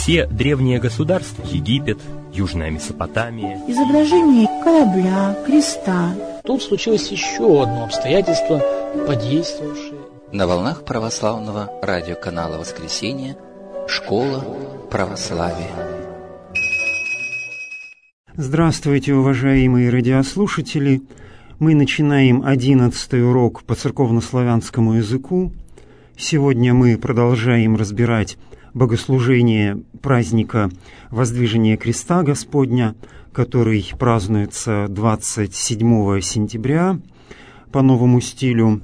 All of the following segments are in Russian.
Все древние государства, Египет, Южная Месопотамия, изображение корабля, креста. Тут случилось еще одно обстоятельство, подействовавшее. На волнах православного радиоканала «Воскресенье» «Школа православия». Здравствуйте, уважаемые радиослушатели! Мы начинаем 11-й урок по церковнославянскому языку. Сегодня мы продолжаем разбирать богослужение праздника Воздвижения Креста Господня, который празднуется 27 сентября по новому стилю,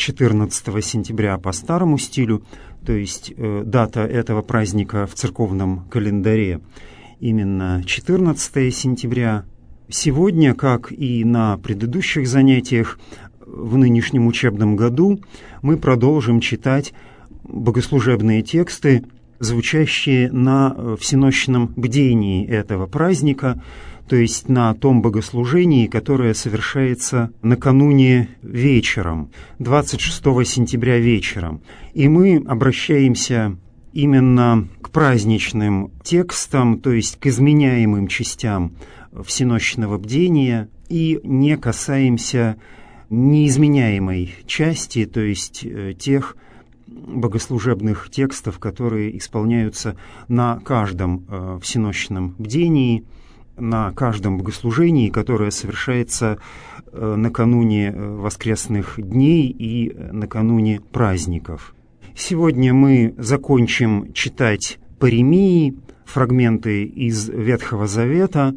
14 сентября по старому стилю, то есть дата этого праздника в церковном календаре именно 14 сентября. Сегодня, как и на предыдущих занятиях в нынешнем учебном году, мы продолжим читать богослужебные тексты, звучащие на всенощном бдении этого праздника, то есть на том богослужении, которое совершается накануне вечером, 26 сентября вечером. И мы обращаемся именно к праздничным текстам, то есть к изменяемым частям всенощного бдения, и не касаемся неизменяемой части, то есть тех богослужебных текстов, которые исполняются на каждом всенощном бдении, на каждом богослужении, которое совершается накануне воскресных дней и накануне праздников. Сегодня мы закончим читать паремии, фрагменты из Ветхого Завета,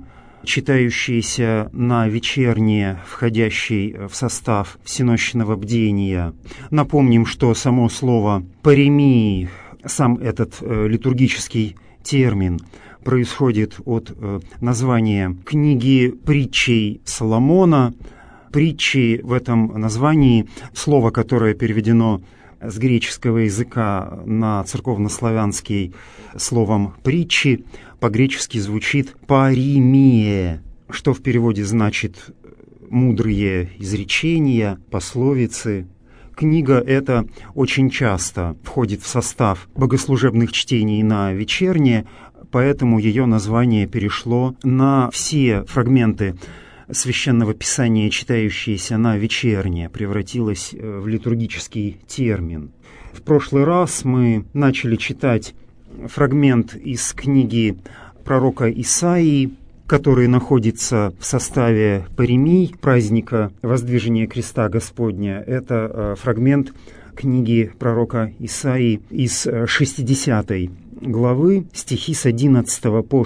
читающиеся на вечернее, входящий в состав всенощного бдения. Напомним, что само слово «паремии», сам этот литургический термин, происходит от названия книги притчей Соломона. Притчи в этом названии, слово, которое переведено с греческого языка на церковнославянский словом «притчи», по-гречески звучит «паремие», что в переводе значит «мудрые изречения», «пословицы». Книга эта очень часто входит в состав богослужебных чтений на вечернее, поэтому ее название перешло на все фрагменты Священного Писания, читающиеся на вечернее, превратилось в литургический термин. В прошлый раз мы начали читать фрагмент из книги пророка Исаии, который находится в составе паремий праздника Воздвижения Креста Господня. Это фрагмент книги пророка Исаии из 60 главы, стихи с 11 по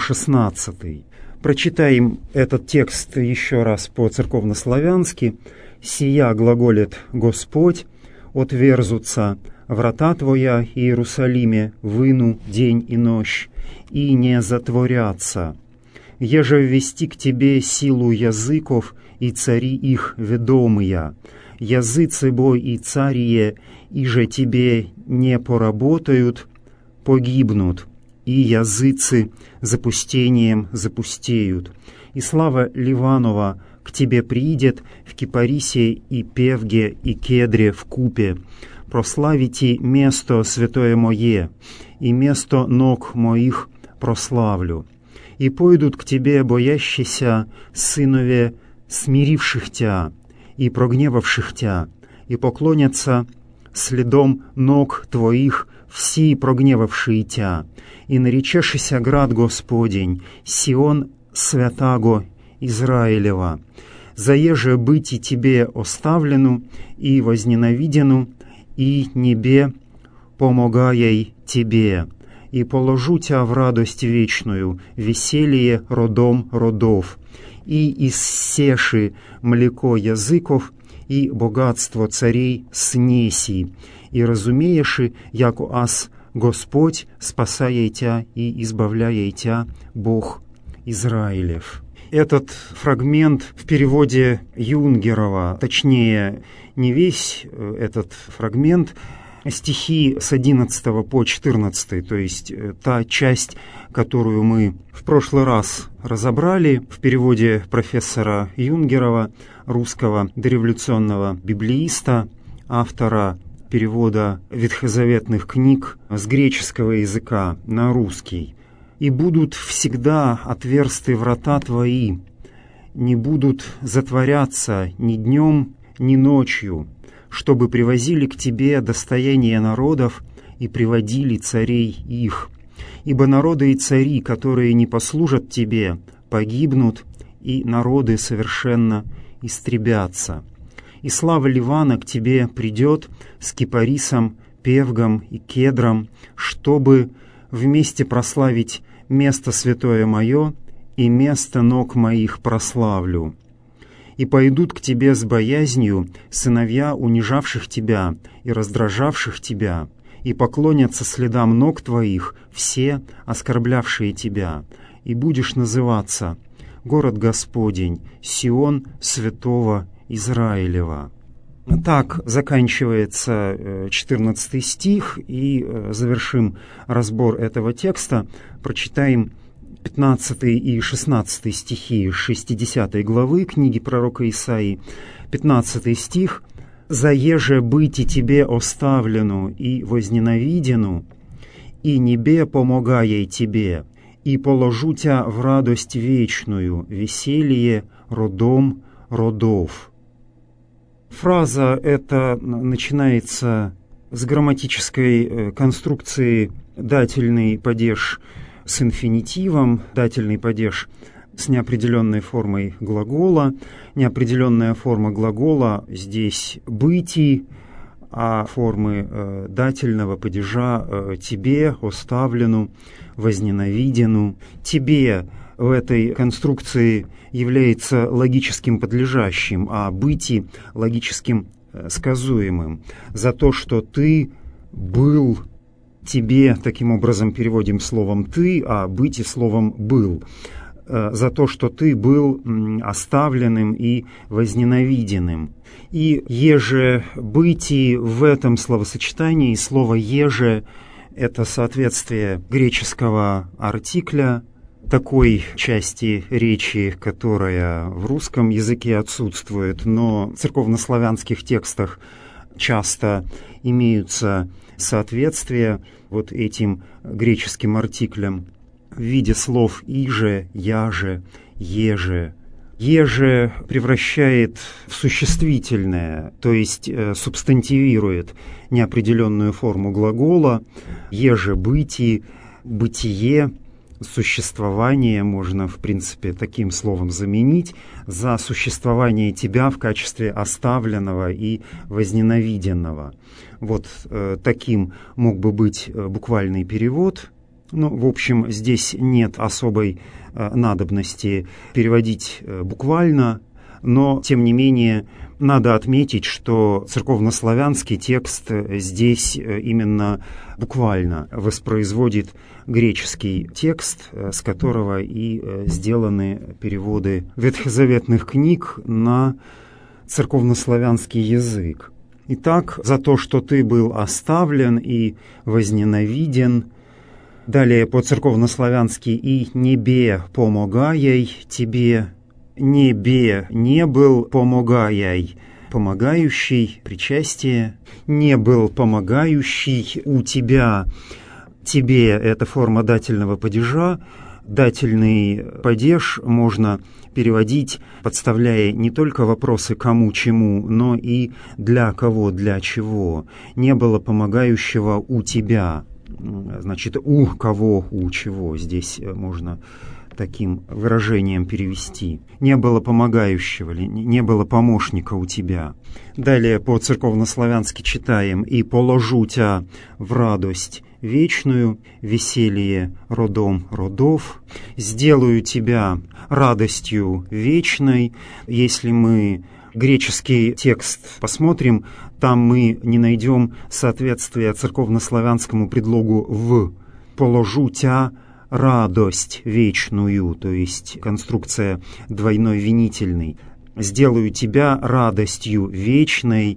16. Прочитаем этот текст еще раз по-церковнославянски. «Сия глаголит Господь, отверзутся врата Твоя, Иерусалиме, выну день и ночь, и не затворятся. Еже ввести к Тебе силу языков, и цари их ведомые, языцы бой и царие, и же Тебе не поработают, погибнут, и языцы запустением запустеют. И слава Ливанова к Тебе приидет в Кипарисе и Певге и Кедре в купе. Прославите место святое мое, и место ног моих прославлю. И пойдут к Тебе боящиеся сынове смиривших Тя и прогневавших Тя, и поклонятся следом ног Твоих все прогневавшие Тя, и наречешися град Господень, Сион святаго Израилева. Заеже быть и Тебе оставлену, и возненавидену, и небе помогай Тебе, и положу Тя в радость вечную, веселье родом родов, и иссеши млеко языков, и богатство царей снеси, и разумееши, яко аз Господь спасая Тя и избавляя Тя, Бог Израилев». Этот фрагмент в переводе Юнгерова, точнее, не весь этот фрагмент, стихи с 11 по 14, то есть та часть, которую мы в прошлый раз разобрали в переводе профессора Юнгерова, русского дореволюционного библеиста, автора перевода ветхозаветных книг с греческого языка на русский. и будут всегда отверсты врата Твои, не будут затворяться ни днем, ни ночью, чтобы привозили к Тебе достояние народов и приводили царей их. Ибо народы и цари, которые не послужат Тебе, погибнут, и народы совершенно истребятся. И слава Ливана к Тебе придет с кипарисом, певгом и кедром, чтобы вместе прославить место святое мое, и место ног моих прославлю. И пойдут к Тебе с боязнью сыновья унижавших Тебя и раздражавших Тебя, и поклонятся следам ног Твоих все, оскорблявшие Тебя, и будешь называться город Господень, Сион святого Израилева». Так заканчивается 14 стих, и завершим разбор этого текста. Прочитаем 15 и 16 стихи 60 главы книги пророка Исаии. 15 стих: «Заеже быти тебе оставлену и возненавидену, и небе помогай тебе, и положу тя в радость вечную, веселье родом родов». Фраза эта начинается с грамматической конструкции дательный падеж с инфинитивом, дательный падеж с неопределенной формой глагола. Неопределенная форма глагола здесь «быти», а формы дательного падежа «тебе», «оставлену», «возненавидену». «Тебе» в этой конструкции является логическим подлежащим, а «быти» — логическим сказуемым. За то, что ты был, тебе, таким образом переводим словом «ты», а «быти» словом «был». За то, что ты был оставленным и возненавиденным. И «еже быти» в этом словосочетании, слово «еже» — это соответствие греческого артикля, такой части речи, которая в русском языке отсутствует, но в церковнославянских текстах часто имеются соответствия вот этим греческим артиклям в виде слов «иже», «яже», «еже». «Еже» превращает в существительное, то есть субстантивирует неопределенную форму глагола. «Еже быти», «бытие», «существование» можно, в принципе, таким словом заменить, за существование тебя в качестве оставленного и возненавиденного. Вот таким мог бы быть буквальный перевод. Ну, в общем, здесь нет особой надобности переводить буквально, но, тем не менее, надо отметить, что церковнославянский текст здесь именно буквально воспроизводит греческий текст, с которого и сделаны переводы ветхозаветных книг на церковнославянский язык. Итак, за то, что ты был оставлен и возненавиден. Далее по-церковнославянски «и небе помогай тебе». «Небе не был помогай», помогающий, причастие. «Не был помогающий у тебя». «Тебе» — это форма дательного падежа. Дательный падеж можно переводить, подставляя не только вопросы «кому», «чему», но и «для кого», «для чего». «Не было помогающего у тебя». Значит, «у кого», «у чего» здесь можно таким выражением перевести. «Не было помогающего», «не было помощника у тебя». Далее по-церковнославянски читаем «и положу тя в радость вечную, веселье родом родов, сделаю тебя радостью вечной». Если мы греческий текст посмотрим, там мы не найдем соответствия церковнославянскому предлогу «в». «Положу тя радость вечную», то есть конструкция двойной винительной. «Сделаю тебя радостью вечной,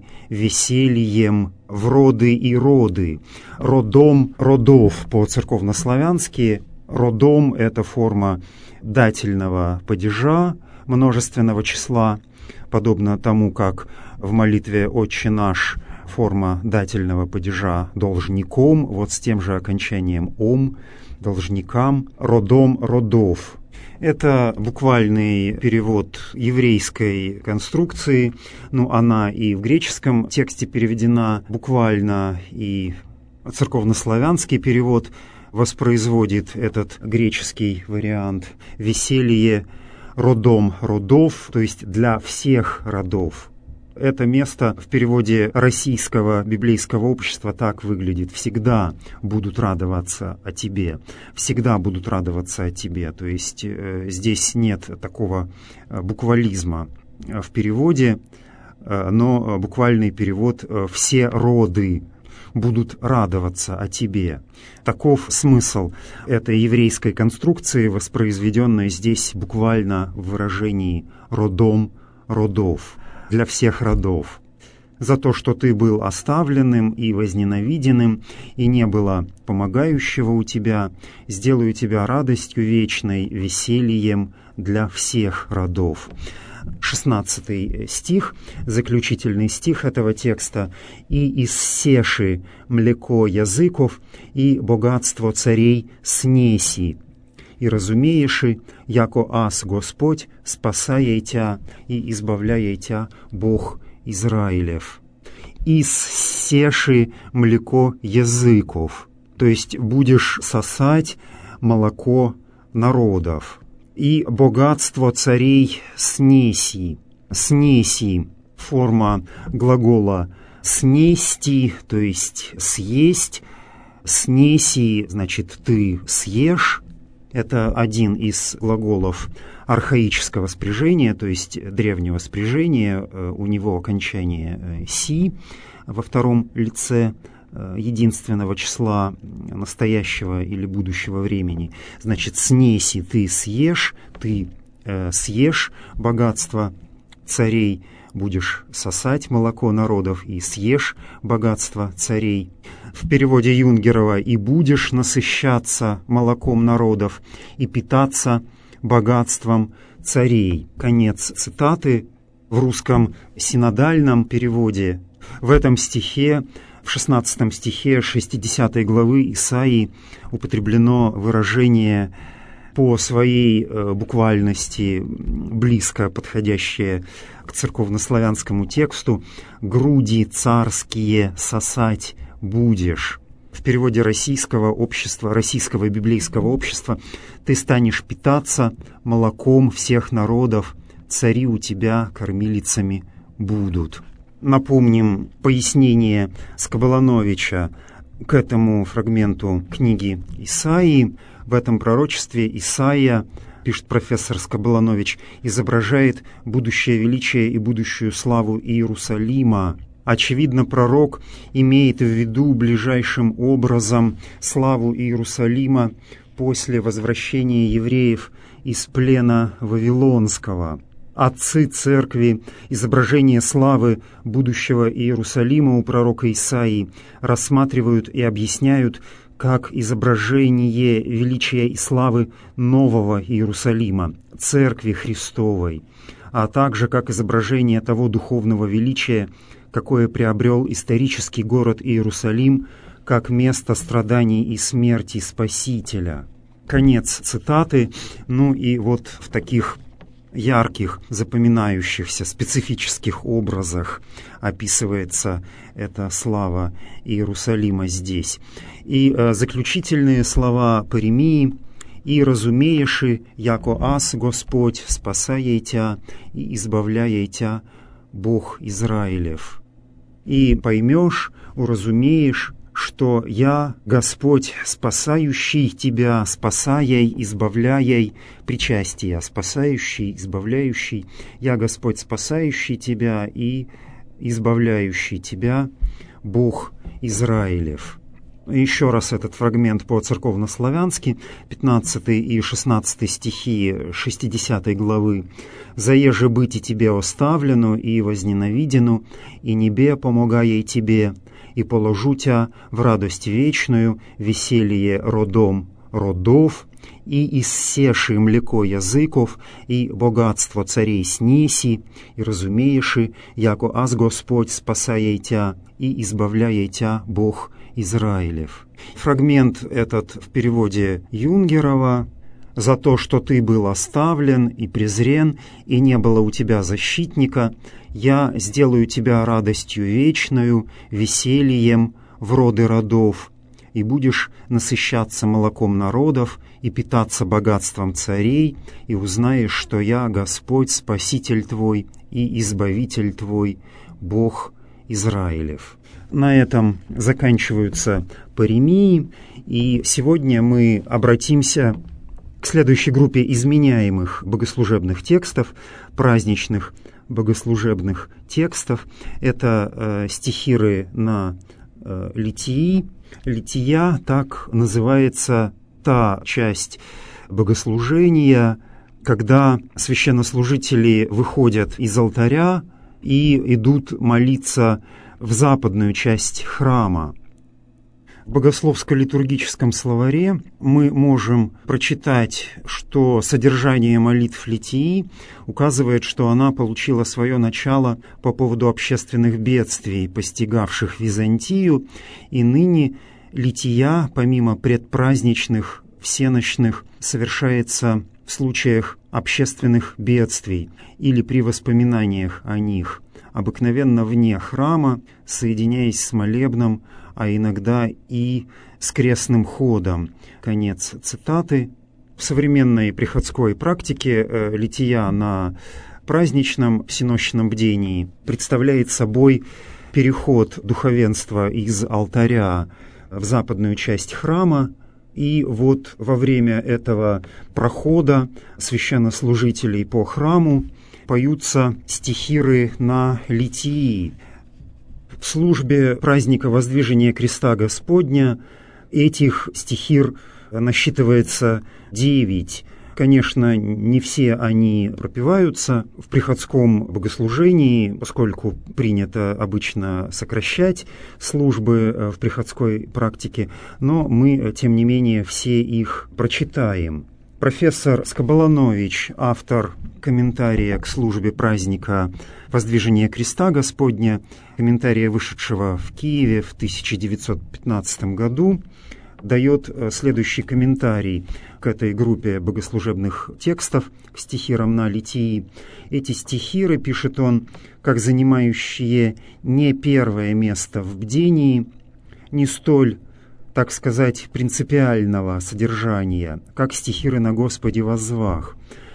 весельем в роды и роды». «Родом родов» по-церковнославянски. «Родом» — это форма дательного падежа множественного числа, подобно тому, как в молитве «Отче наш» форма дательного падежа должником, вот с тем же окончанием «ом», должникам, родом родов. Это буквальный перевод еврейской конструкции, она и в греческом тексте переведена буквально, и церковнославянский перевод воспроизводит этот греческий вариант. Веселье родом родов, то есть для всех родов. Это место в переводе Российского библейского общества так выглядит: «Всегда будут радоваться о тебе». «Всегда будут радоваться о тебе». То есть здесь нет такого буквализма в переводе, но буквальный перевод «все роды будут радоваться о тебе». Таков смысл этой еврейской конструкции, воспроизведенной здесь буквально в выражении «родом родов», для всех родов. За то, что ты был оставленным и возненавиденным, и не было помогающего у тебя, сделаю тебя радостью вечной, весельем для всех родов. 16 стих, заключительный стих этого текста. «И иссеши млеко языков, и богатство царей снеси. И разумееши, яко аз Господь, спасая тя и избавляя тя Бог Израилев». «Иссеши млеко языков», то есть будешь сосать молоко народов. «И богатство царей снеси». «Снеси» — форма глагола «снести», то есть «съесть». «Снеси» значит «ты съешь». Это один из глаголов архаического спряжения, то есть древнего спряжения. У него окончание «си» во втором лице единственного числа настоящего или будущего времени. Значит, «снеси» — ты съешь богатство царей, будешь сосать молоко народов и съешь богатство царей. В переводе Юнгерова «и будешь насыщаться молоком народов и питаться богатством царей». Конец цитаты. В русском синодальном переводе в этом стихе, в 16 стихе 60 главы Исаии, употреблено выражение по своей буквальности близко подходящее к церковнославянскому тексту «груди царские сосать будешь». В переводе российского библейского общества «ты станешь питаться молоком всех народов, цари у тебя кормилицами будут». Напомним пояснение Скобелановича к этому фрагменту книги Исаии. В этом пророчестве Исаия, пишет профессор Скобеланович, изображает будущее величие и будущую славу Иерусалима. Очевидно, пророк имеет в виду ближайшим образом славу Иерусалима после возвращения евреев из плена Вавилонского. Отцы церкви изображение славы будущего Иерусалима у пророка Исаии рассматривают и объясняют как изображение величия и славы нового Иерусалима, Церкви Христовой, а также как изображение того духовного величия, какое приобрел исторический город Иерусалим как место страданий и смерти Спасителя. Конец цитаты. И вот в таких ярких, запоминающихся, специфических образах описывается эта слава Иерусалима здесь. И заключительные слова Паремии: «И разумееши, яко аз Господь, спасая тя и избавляя тя Бог Израилев». И поймешь, уразумеешь, что я, Господь, спасающий тебя, спасая, избавляя, причастие, спасающий, избавляющий, я, Господь, спасающий тебя и избавляющий тебя, Бог Израилев. Еще раз этот фрагмент по-церковнославянски, 15 и 16 стихи 60 главы. «Заеже быть и тебе оставлену, и возненавидену, и небе помогая тебе, и положу тя в радость вечную, веселье родом родов, и иссеши млеко языков, и богатство царей снеси, и разумееши, яко аз Господь спасая тя, и избавляя тя Бог Израилев». Фрагмент этот в переводе Юнгерова: «За то, что ты был оставлен и презрен, и не было у тебя защитника, я сделаю тебя радостью вечною, весельем в роды родов, и будешь насыщаться молоком народов и питаться богатством царей, и узнаешь, что я Господь, Спаситель твой и Избавитель твой, Бог Израилев». На этом заканчиваются паремии, и сегодня мы обратимся к следующей группе изменяемых богослужебных текстов, праздничных богослужебных текстов. Это стихиры на литии. Лития — так называется та часть богослужения, когда священнослужители выходят из алтаря и идут молиться в западную часть храма. В богословско-литургическом словаре мы можем прочитать, что содержание молитв литии указывает, что она получила свое начало по поводу общественных бедствий, постигавших Византию, и ныне лития, помимо предпраздничных, всенощных, совершается в случаях общественных бедствий или при воспоминаниях о них, обыкновенно вне храма, соединяясь с молебном, а иногда и с крестным ходом. Конец цитаты. В современной приходской практике лития на праздничном всенощном бдении представляет собой переход духовенства из алтаря в западную часть храма, и вот во время этого прохода священнослужителей по храму поются стихиры на литии. В службе праздника Воздвижения Креста Господня этих стихир насчитывается 9. Конечно, не все они пропеваются в приходском богослужении, поскольку принято обычно сокращать службы в приходской практике, но мы, тем не менее, все их прочитаем. Профессор Скоболанович, автор комментария к службе праздника Воздвижения Креста Господня, комментария, вышедшего в Киеве в 1915 году, дает следующий комментарий к этой группе богослужебных текстов, к стихирам на литии. Эти стихиры, пишет он, как занимающие не первое место в бдении, не столь, так сказать, принципиального содержания, как стихиры на Господе воззвах,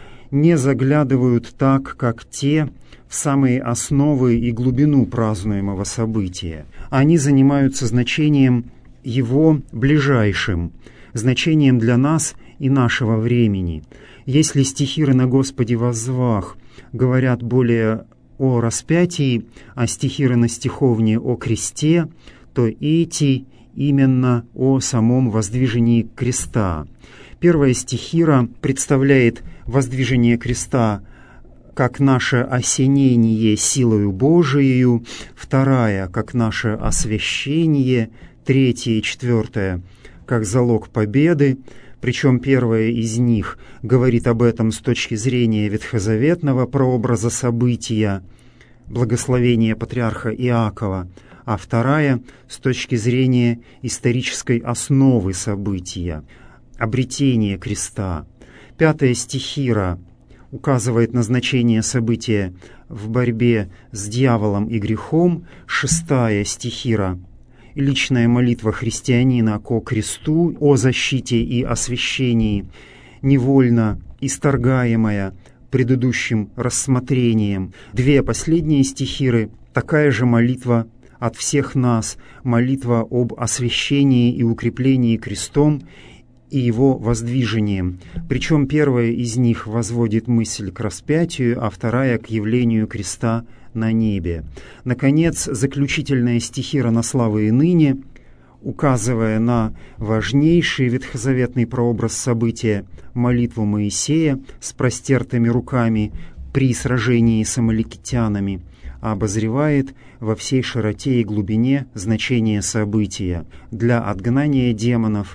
не заглядывают так, как те, в самые основы и глубину празднуемого события. Они занимаются значением его ближайшим, значением для нас и нашего времени. Если стихиры на Господе воззвах говорят более о распятии, а стихиры на стиховне о кресте, то эти именно о самом воздвижении креста. Первая стихира представляет воздвижение креста как наше осенение силою Божией, вторая как наше освящение, третья и четвертая как залог победы, причем первая из них говорит об этом с точки зрения ветхозаветного прообраза события, благословения патриарха Иакова, а вторая с точки зрения исторической основы события, обретения креста. Пятая стихира указывает на значение события в борьбе с дьяволом и грехом. Шестая стихира — личная молитва христианина ко кресту, о защите и освящении, невольно исторгаемая предыдущим рассмотрением. Две последние стихиры — такая же молитва от всех нас, молитва об освящении и укреплении крестом и его воздвижением. Причем первая из них возводит мысль к распятию, а вторая — к явлению креста на небе. Наконец, заключительная стихира на славы и ныне, указывая на важнейший ветхозаветный прообраз события, молитву Моисея с простертыми руками при сражении с амаликитянами, обозревает во всей широте и глубине значение события для отгнания демонов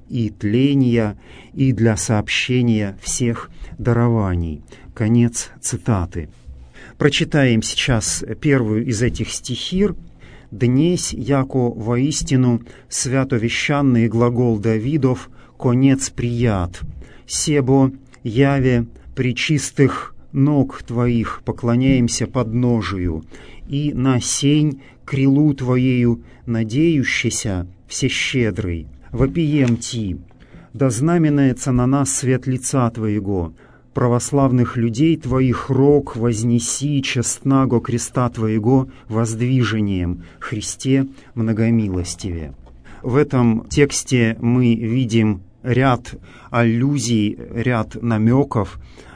и тления, и для сообщения всех дарований». Конец цитаты. Прочитаем сейчас первую из этих стихир. «Днесь, яко воистину святовещанный глагол Давидов, конец прият, себо яве пречистых ног Твоих поклоняемся подножию, и на сень крилу Твоею надеющийся всещедрый, вопием Ти, да знаменается на нас свет лица Твоего, православных людей Твоих рог вознеси честнаго креста Твоего воздвижением, Христе многомилостиве». В этом тексте мы видим ряд аллюзий, ряд намеков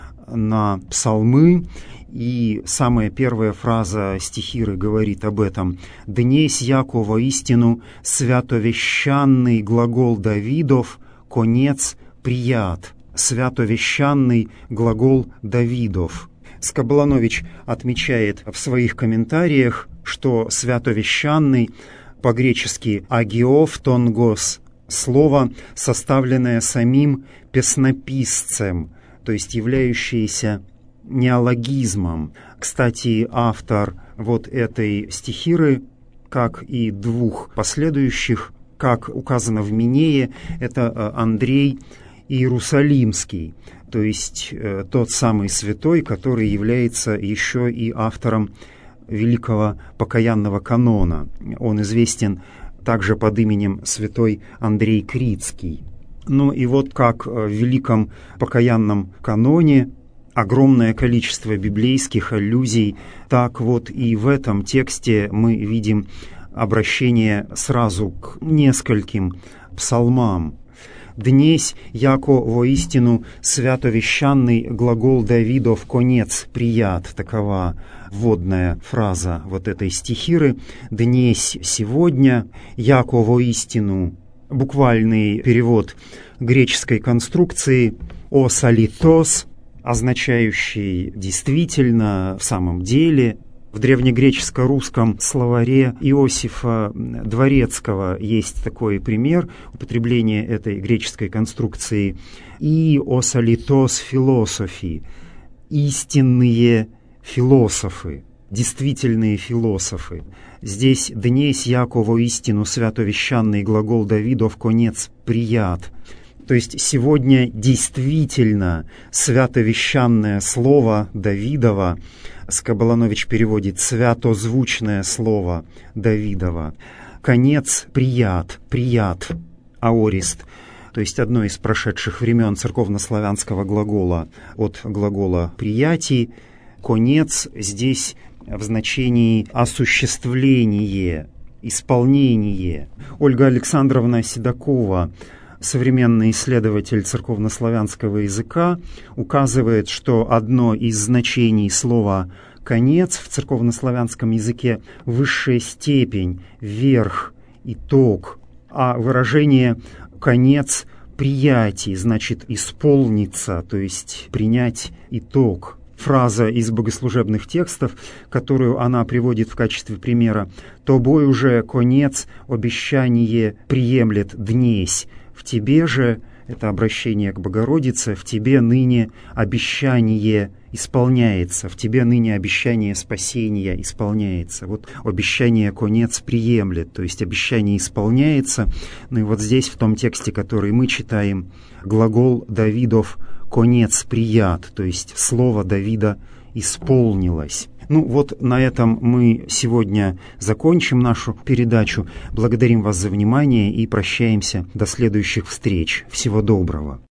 на псалмы, и самая первая фраза стихиры говорит об этом. «Днесь яко воистину святовещанный глагол Давидов, конец прият». Святовещанный глагол Давидов. Скобланович отмечает в своих комментариях, что святовещанный по-гречески «агиофтонгос» слово, составленное самим песнописцем, то есть являющееся неологизмом. Кстати, автор вот этой стихиры, как и двух последующих, как указано в Минее, это Андрей Иерусалимский, то есть тот самый святой, который является еще и автором великого покаянного канона. Он известен также под именем святой Андрей Критский. Ну и вот как в великом покаянном каноне огромное количество библейских аллюзий, так вот и в этом тексте мы видим обращение сразу к нескольким псалмам. «Днесь, яко воистину святовещанный глагол Давидов, конец прият». Такова вводная фраза вот этой стихиры. «Днесь» — сегодня, яко воистину — буквальный перевод греческой конструкции «осалитос», означающий «действительно», «в самом деле». В древнегреческо-русском словаре Иосифа Дворецкого есть такой пример употребления этой греческой конструкции. «И осалитос философи» — истинные философы, действительные философы. Здесь «днесь яко воистину святовещанный глагол Давидов, конец прият». То есть сегодня действительно святовещанное слово Давидова, Скобланович переводит «святозвучное слово Давидова», конец прият, прият, аорист, то есть одно из прошедших времен церковнославянского глагола от глагола «приятий», конец здесь в значении осуществление, исполнение. Ольга Александровна Седокова, современный исследователь церковнославянского языка, указывает, что одно из значений слова «конец» в церковнославянском языке — высшая степень, верх, итог, а выражение «конец» — приятие, значит исполниться, то есть принять итог. Фраза из богослужебных текстов, которую она приводит в качестве примера: «Тобой уже конец обещание приемлет днесь». В тебе же, это обращение к Богородице, в тебе ныне обещание исполняется, в тебе ныне обещание спасения исполняется. Вот обещание конец приемлет, то есть обещание исполняется. Ну и вот здесь, в том тексте, который мы читаем, глагол Давидов конец прият, то есть слово Давида исполнилось. Ну вот на этом мы сегодня закончим нашу передачу. Благодарим вас за внимание и прощаемся до следующих встреч. Всего доброго.